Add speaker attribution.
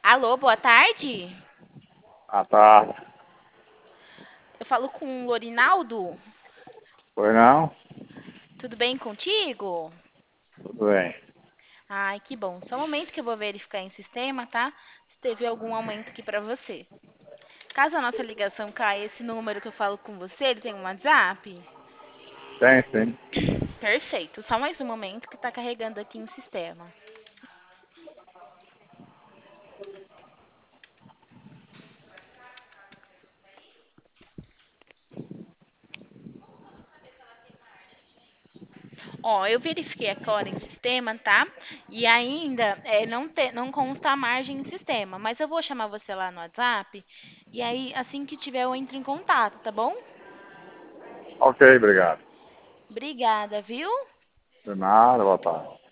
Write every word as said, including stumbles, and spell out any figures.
Speaker 1: Alô, boa tarde.
Speaker 2: Ah, tá.
Speaker 1: Eu falo com o Lorinaldo.
Speaker 2: Foi não?
Speaker 1: Tudo bem contigo?
Speaker 2: Tudo bem.
Speaker 1: Ai, que bom. Só um momento que eu vou verificar em sistema, tá? Se teve algum aumento aqui pra você. Caso a nossa ligação caia, esse número que eu falo com você, ele tem um WhatsApp?
Speaker 2: Tem, sim.
Speaker 1: Perfeito. Só mais um momento que tá carregando aqui em sistema. Ó, eu verifiquei agora em sistema, tá? E ainda é, não, te, não consta a margem em sistema, mas eu vou chamar você lá no WhatsApp e aí assim que tiver eu entro em contato, tá bom?
Speaker 2: Ok, obrigado.
Speaker 1: Obrigada, viu?
Speaker 2: De nada, boa tarde.